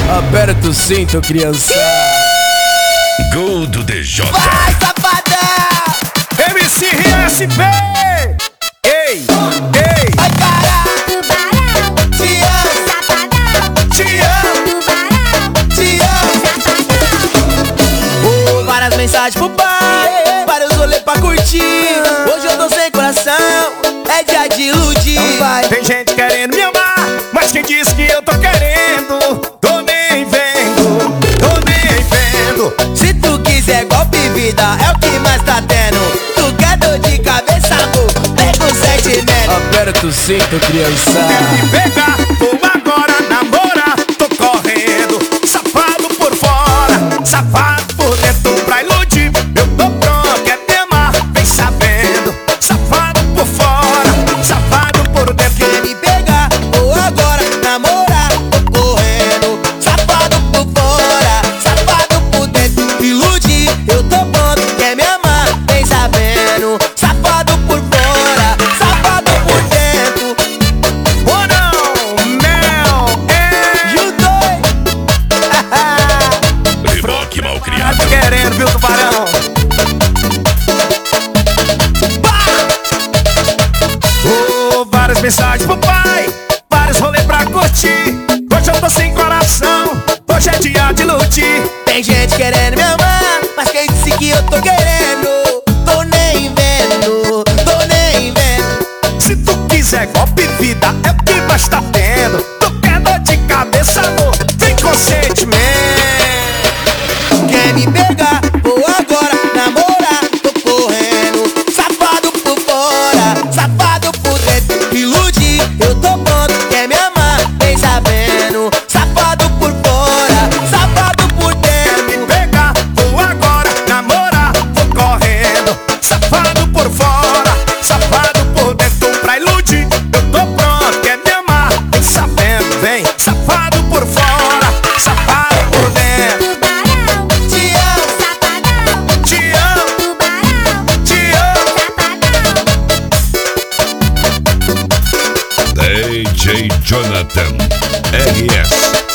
Aperta o cinto, criança. Gol do DJ. Vai, safadão! MC RSP. Ei, ei. Vai, caralho! Te amo, Te amo. te amo. Várias mensagens pro pai, vários rolês pra curtir. Hoje eu tô sem coração, é dia de iludir. Tem gente querendo me amar, mas quem diz que eu tô querendo? Tô nem vendo, tô nem vendo. Se tu quiser golpe vida, é o que mais tá tendo. Tu quer dor de cabeça, amor, vem com sentimento. Aperta o cinto, criança. Quer me pegar, vou agora namorar. Tô correndo, safado por fora, safado por dentro pra iludir. Eu tô pronto, quer me amar, vem sabendo. Safado por fora, safado por dentro. Quer me pegar, ou agora namorar. Tô correndo, safado por fora, safado por dentro. Iludir, eu tô pronto, quer me amar, vem sabendo. Safado por fora, safado por dentro. Oh não, Mel, E o dois, Reboque mal criado. tá querendo, viu, tubarão? Oh, várias mensagens pro pai, vários rolês pra curtir. Hoje eu tô sem coração, hoje é dia de iludir. tem gente querendo me amar, mas quem disse que eu tô querendo? Tô nem vendo, tô nem vendo. Se tu quiser golpe vida, é o que mais tá tendo. Tu quer dor de cabeça, amor, vem com sentimento. Quer me pegar, vou agora namorar. Tô correndo, safado por fora, safado por dentro. Iludir, eu tô pronto, quer me amar, vem sabendo. Safado por fora, safado por Quer me dentro. pegar, vou agora namorar. Tô correndo, safado por fora, safado por dentro pra iludir. Eu tô pronto, quer me amar, vem sabendo, vem. Safado por fora, safado por dentro. Te amo, Te amo, te amo. DJ Jonathan RS.